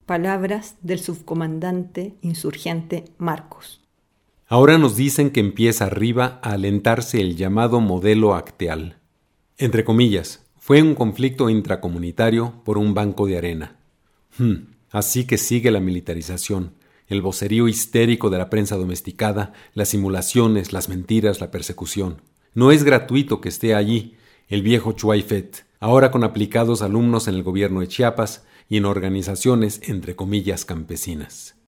Palabras del subcomandante insurgente Marcos. Ahora nos dicen que empieza arriba a alentarse el llamado modelo Acteal. Entre comillas, fue un conflicto intracomunitario por un banco de arena. Así que sigue la militarización, el vocerío histérico de la prensa domesticada, las simulaciones, las mentiras, la persecución. No es gratuito que esté allí el viejo Chuaifet, ahora con aplicados alumnos en el gobierno de Chiapas y en organizaciones entre comillas campesinas.